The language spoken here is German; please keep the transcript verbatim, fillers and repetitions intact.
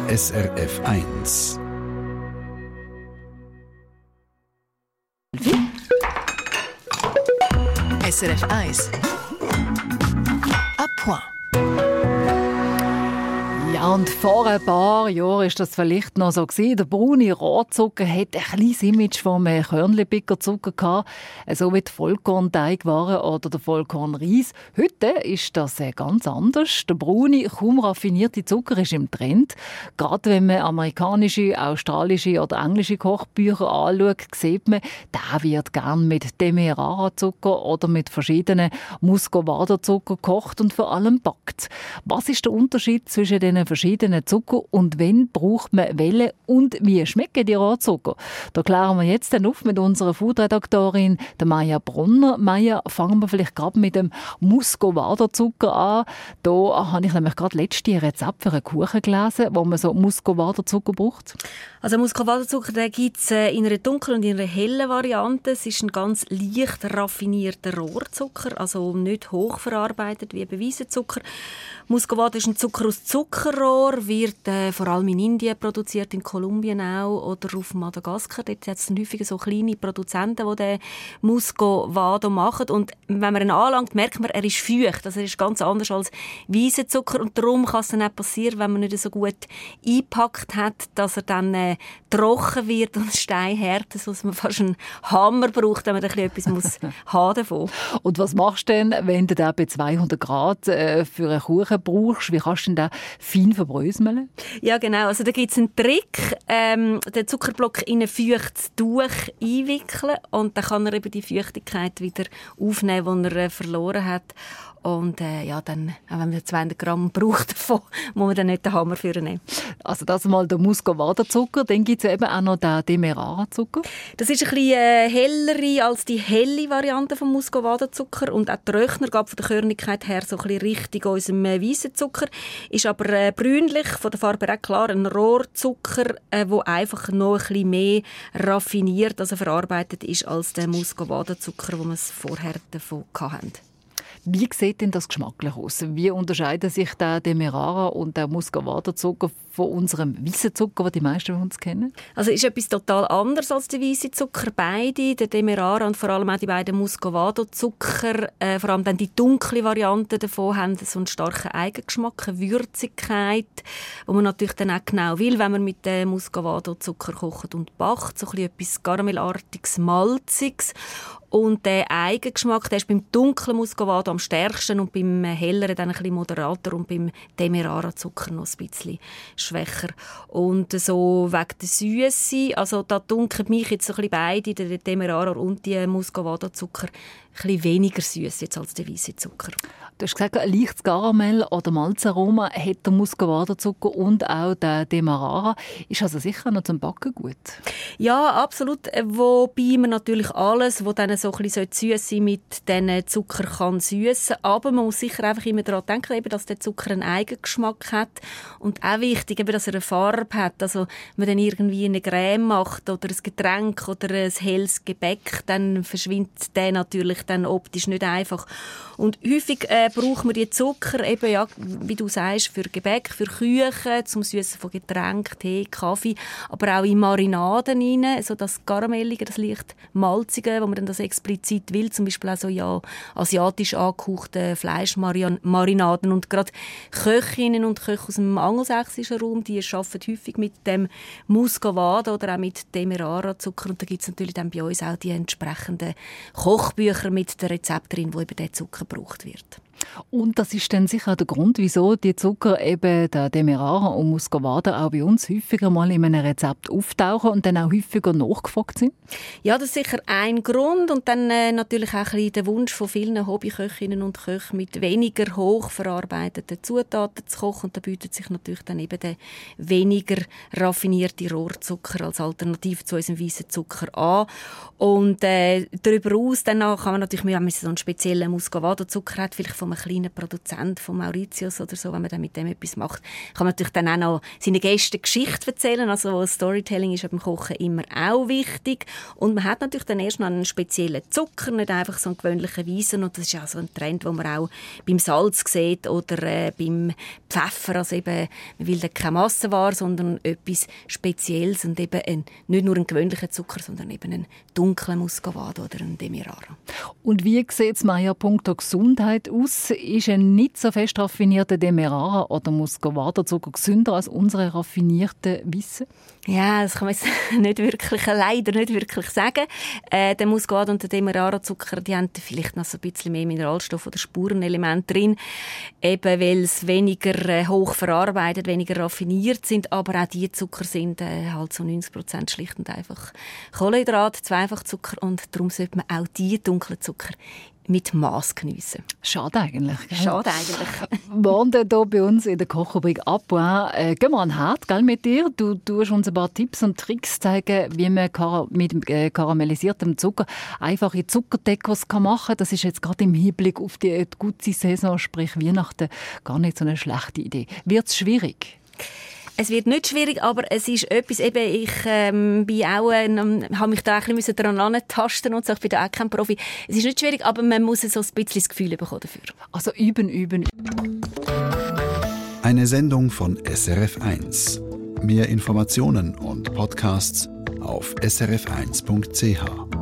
S R F eins. S R F eins. À point. Ja, und vor ein paar Jahren war das vielleicht noch so gewesen. Der braune Rohrzucker hatte ein kleines Image vom Körnli-Pickerzucker gehabt, so wie die Vollkornteigwaren oder der Vollkornreis. Heute ist das ganz anders. Der braune, kaum raffinierte Zucker ist im Trend. Gerade wenn man amerikanische, australische oder englische Kochbücher anschaut, sieht man, der wird gern mit Demerara-Zucker oder mit verschiedenen Muscovado-Zucker gekocht und vor allem backt. Was ist der Unterschied zwischen den verschiedenen Zucker und wann braucht man welche und wie schmecken die Rohrzucker? Da klären wir jetzt dann auf mit unserer Foodredaktorin Maja Bronner. Maja, fangen wir vielleicht gerade mit dem Muscovado-Zucker an. Da habe ich nämlich gerade letztes Rezept für einen Kuchen gelesen, wo man so Muscovado-Zucker braucht. Also Muscovado-Zucker gibt es in einer dunklen und in einer hellen Variante. Es ist ein ganz leicht raffinierter Rohrzucker, also nicht hochverarbeitet wie bei Weizenzucker. Muscovado ist ein Zucker aus Zuckerrohr, wird äh, vor allem in Indien produziert, in Kolumbien auch oder auf Madagaskar. Dort hat es häufig so kleine Produzenten, die den Muscovado machen. Und wenn man ihn anlangt, merkt man, er ist feucht. Also er ist ganz anders als Weizenzucker. Und darum kann es dann auch passieren, wenn man nicht so gut eingepackt hat, dass er dann äh, trocken wird und steinhart, sodass man fast einen Hammer braucht, wenn man ein bisschen etwas haben davon. Und was machst du denn, wenn du den bei zweihundert Grad äh, für einen Kuchen brauchst? Wie kannst du denn den fein verbröseln? Ja, genau. Also da gibt es einen Trick. Ähm, den Zuckerblock in ein feuchtes Tuch einwickeln und dann kann er eben die Feuchtigkeit wieder aufnehmen, die er äh, verloren hat. Und äh, ja, dann, wenn man zweihundert Gramm braucht davon, muss man dann nicht den Hammer für nehmen. Also das mal der Muscovado-Zucker. Dann gibt es eben auch noch den Demerara-Zucker. Das ist ein bisschen äh, hellere als die helle Variante vom Muscovado-Zucker. Und auch der Röchner geht von der Körnigkeit her so ein bisschen Richtung unserem äh, Weizenzucker. Ist aber äh, brünlich, von der Farbe her auch klar, ein Rohrzucker, äh, der einfach noch ein bisschen mehr raffiniert, also verarbeitet ist als der Muscovado-Zucker, den wir vorher davon hatten. Wie sieht denn das geschmacklich aus? Wie unterscheiden sich der Demerara und der Muscovado-Zucker von unserem Weizenzucker, den die meisten von uns kennen? Also ist etwas total anderes als der Weizenzucker. Beide, der Demerara und vor allem auch die beiden Muscovado-Zucker, äh, vor allem dann die dunkle Variante davon, haben so einen starken Eigengeschmack, eine Würzigkeit, wo man natürlich dann auch genau will, wenn man mit dem Muscovado-Zucker kocht und backt, so ein bisschen etwas Karamellartiges, Malziges. Und der Eigengeschmack, der ist beim dunklen Muscovado am stärksten und beim helleren dann ein bisschen moderater und beim Demerara-Zucker noch ein bisschen schwächer. Und so wegen der Süße, also da dunkeln mich jetzt so ein bisschen beide, der Demerara und die Muscovado-Zucker, ein bisschen weniger süß jetzt als der Weizenzucker. Du hast gesagt, ein leichtes Karamell oder Malzaroma hat der Muscovado-Zucker und auch der Demerara. Ist also sicher noch zum Backen gut? Ja, absolut. Wobei man natürlich alles, was dann so ein bisschen süß sein mit diesen Zucker kann süssen. Aber man muss sicher einfach immer daran denken, eben, dass der Zucker einen Eigengeschmack hat. Und auch wichtig, eben, dass er eine Farbe hat. Also, wenn man dann irgendwie eine Creme macht oder ein Getränk oder ein helles Gebäck, dann verschwindet der natürlich dann optisch nicht einfach. Und häufig äh, braucht man die Zucker, eben, ja, wie du sagst, für Gebäck, für Küchen, zum Süssen von Getränken, Tee, Kaffee, aber auch in Marinaden rein, so das Karamellige, das leicht Malzige, wo man dann das explizit will, zum Beispiel auch so ja, asiatisch angehauchte Fleischmarinaden. Und gerade Köchinnen und Köche aus dem angelsächsischen Raum, die arbeiten häufig mit dem Muscovado oder auch mit Demerara-Zucker. Und da gibt es natürlich dann bei uns auch die entsprechenden Kochbücher mit den Rezepten drin, wo eben der Zucker gebraucht wird. Und das ist dann sicher der Grund, wieso die Zucker, eben der Demerara und Muscovado, auch bei uns häufiger mal in einem Rezept auftauchen und dann auch häufiger nachgefragt sind? Ja, das ist sicher ein Grund. Und dann äh, natürlich auch ein bisschen der Wunsch von vielen Hobbyköchinnen und Köchen, mit weniger hochverarbeiteten Zutaten zu kochen. Und da bietet sich natürlich dann eben der weniger raffinierte Rohrzucker als Alternative zu unserem Weizenzucker an. Und äh, darüber hinaus dann kann man natürlich, wenn man so einen speziellen Muscovado-Zucker hat, vielleicht von von einem kleinen Produzent, von Mauritius oder so, wenn man dann mit dem etwas macht, kann man natürlich dann auch noch seine Gäste Geschichte erzählen. Also Storytelling ist beim Kochen immer auch wichtig. Und man hat natürlich dann erst noch einen speziellen Zucker, nicht einfach so einen gewöhnlichen Weissen. Und das ist auch so ein Trend, den man auch beim Salz sieht oder äh, beim Pfeffer. Also eben, man will dann keine Massenware, sondern etwas Spezielles und eben ein, nicht nur einen gewöhnlichen Zucker, sondern eben einen dunklen Muscovado oder einen Demerara. Und wie sieht es Maja punkto Gesundheit aus? Ist ein nicht so fest raffinierter Demerara oder Muscovado-Zucker gesünder als unsere raffinierten Weissen? Ja, das kann man jetzt nicht wirklich, leider nicht wirklich sagen. Äh, der Muscovado und der Demerara-Zucker, die haben vielleicht noch so ein bisschen mehr Mineralstoffe oder Spurenelemente drin, eben weil es weniger äh, hoch verarbeitet, weniger raffiniert sind, aber auch die Zucker sind äh, halt so neunzig Prozent schlicht und einfach Kohlenhydrat, Zweifachzucker und darum sollte man auch die dunklen Zucker mit Maß geniessen. Schade eigentlich. Gell? Schade eigentlich. Morgen hier bei uns in der Kochrubrik «Abboin» äh, gehen wir an den Herd, gell, mit dir. Du tust uns ein paar Tipps und Tricks zeigen, wie man kar- mit äh, karamellisiertem Zucker einfache Zuckerdekos machen kann. Das ist jetzt gerade im Hinblick auf die gute Saison, sprich Weihnachten, gar nicht so eine schlechte Idee. Wird es schwierig? Es wird nicht schwierig, aber es ist etwas, eben, ich ähm, bin auch, ähm, habe mich da ein bisschen daran antasten und so, ich bin da auch kein Profi. Es ist nicht schwierig, aber man muss so ein bisschen das Gefühl bekommen dafür. Also üben, üben. Eine Sendung von S R F eins. Mehr Informationen und Podcasts auf s r f eins punkt c h.